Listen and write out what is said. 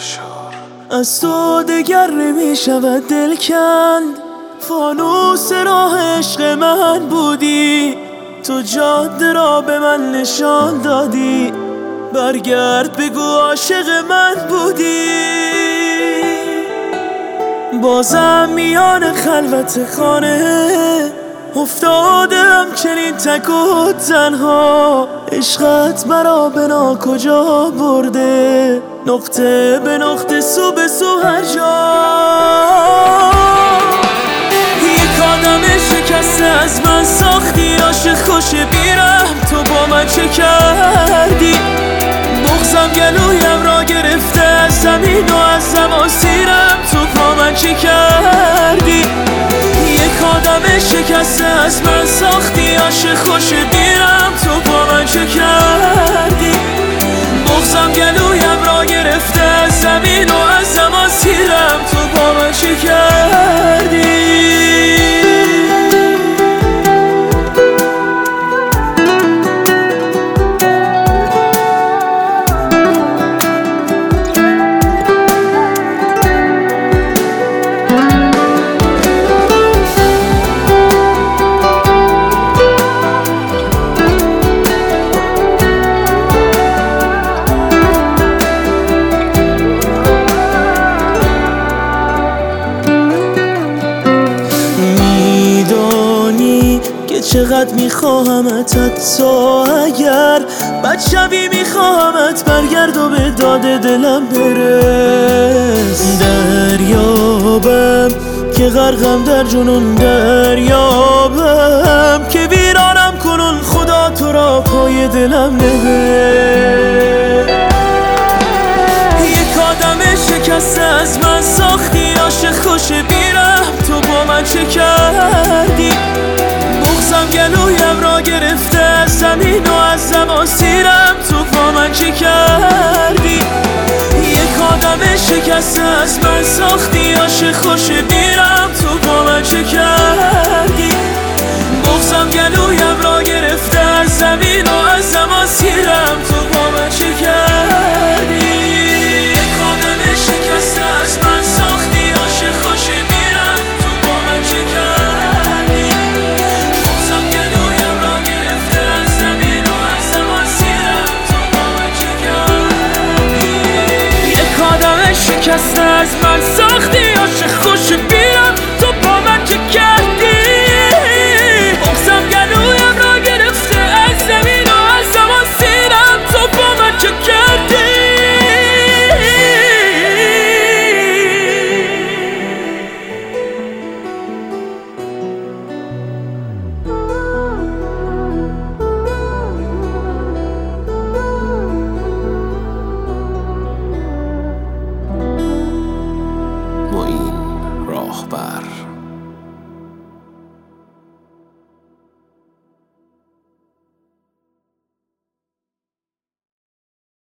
از تو دگر نمیشود دل کند، فانوس راه عشق من بودی، تو جاده را به من نشان دادی، برگرد بگو عاشق من بودی. بازم میان خلوت خانه افتادم چنین تک و تنها، عشقت مرا به ناکجا برده، نقطه به نقطه سو به سو هر جا. یک آدم شکسته از من ساختی، عاشق خوش بیرم تو با من چه کردی؟ بغضم گلویم را گرفته از زمین و از زماسیرم تو با من چه کردی؟ یک آدم شکسته از من ساختی، عاشق خوش بیرم تو با من چه کردی؟ بغضم گلویم را گرفته از زمین و از زماسیرم تو با من چه کردی؟ چقدر میخواهمت، حتی اگر بد شوی میخواهمت برگرد و به داد دلم برس. دریابم که غرقم در جنون، دریابم که ویرانم کنون، خدا تو را پای دلم نبر. یک آدم شکسته از من ساختی، عاشق خوش بیرم تو با من چه کردی؟ بغضم گلویم را گرفته از زمین و از زماسیرم تو با من چه کردی؟ یک آدم شکسته از من ساختی، عاشق خوش بیرم تو با من چه کردی؟ بغضم گلویم را گرفته از زمین و از زماسیرم تو با من چه کردی؟ یک آدم شکسته از من ساختی، عاشق خوش بیرم تو با من چه کردی؟ بغضم گلویم را گرفته از زمین و از زماسیرم تو با من چه کردی؟ یک آدم شکسته از من ساختی، عاشق خوش بیرم تو با من چه کردی؟ بغضم گلویم را گرفته از زمین و از زماسیرم تو با من چه کردی؟ معین راهبر